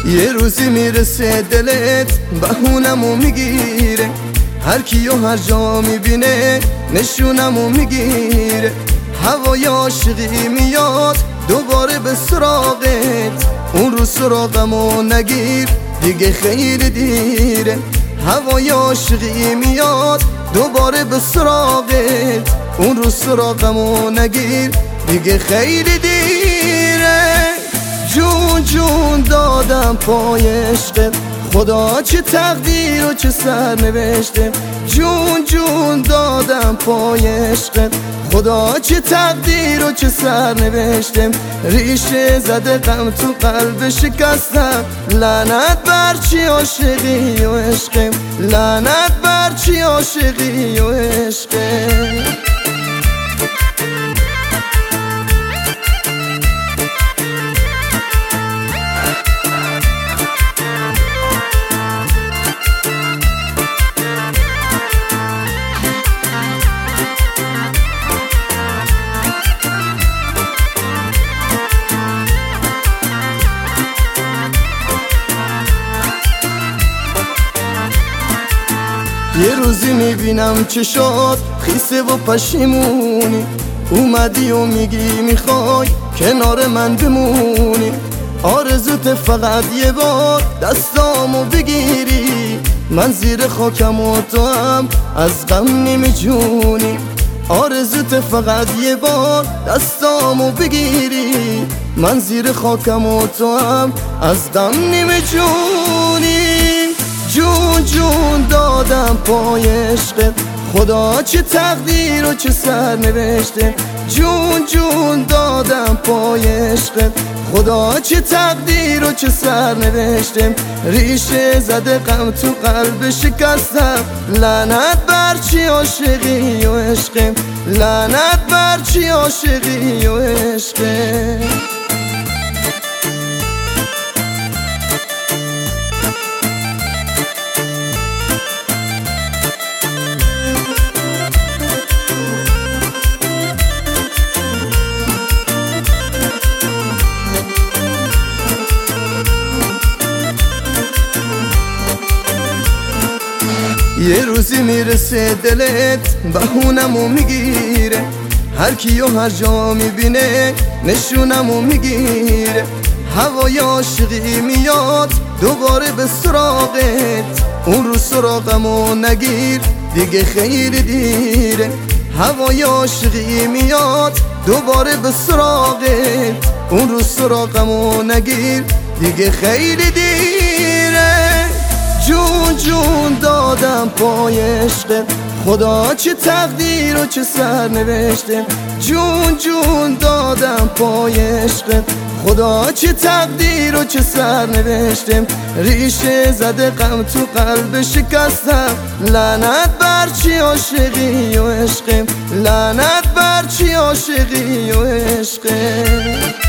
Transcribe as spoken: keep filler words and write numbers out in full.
یه روزی میرسه دلت بهونمو میگیره، هر کیو هر جا میبینه نشونمو میگیره. هوای عاشقی میاد دوباره به سراغت، اون رو سراغمو نگیر دیگه خیلی دیره. هوای عاشقی میاد دوباره به سراغت، اون رو سراغمو نگیر دیگه خیلی دیره. جون جون دادم پای عشقت، خدا چه تقدیر و چه سرنوشته. جون جون دادم پای عشقت، خدا چه تقدیر و چه سرنوشته. ریشه زده غم تو قلب شکستم، لعنت بر چی عاشقی و عشقم، لعنت بر چی عاشقی و عشقم. یه روزی میبینم چه شد خیسه و پشیمونی، اومدی و میگی میخوای کنار من بمونی. آرزوت فقط یه بار دستامو بگیری، من زیر خاکم و تو هم از غم نمیجونی. آرزوت فقط یه بار دستامو بگیری، من زیر خاکم و تو هم از غم نمیجونی. جون جون دادم پای عشقت، خدا چه تقدیر و چه سرنوشته. جون جون دادم پای عشقت، خدا چه تقدیر و چه سرنوشته. ریشه زده غم تو قلب شکستم، لعنت بر چی عاشقی و عشقم، لعنت بر چی عاشقی و عشقم. یه روزی میرسه دلت بهونمو میگیره، هر کیو هر جا میبینه نشونمو میگیره. هوای عاشقی میاد دوباره به سراغت، اون رو سراغمو نگیر دیگه خیلی دیره. هوای عاشقی میاد دوباره به سراغت، اون رو سراغمو نگیر دیگه خیلی دیره. جون جون دادم پای عشقت، خدا چه تقدیر و چه سرنوشته. جون جون دادم پای عشقت، خدا چه تقدیر و چه سرنوشته. ریشه زده غم تو قلب شکستم، لعنت بر چی عاشقی و عشقم، لعنت بر چی عاشقی و عشقم.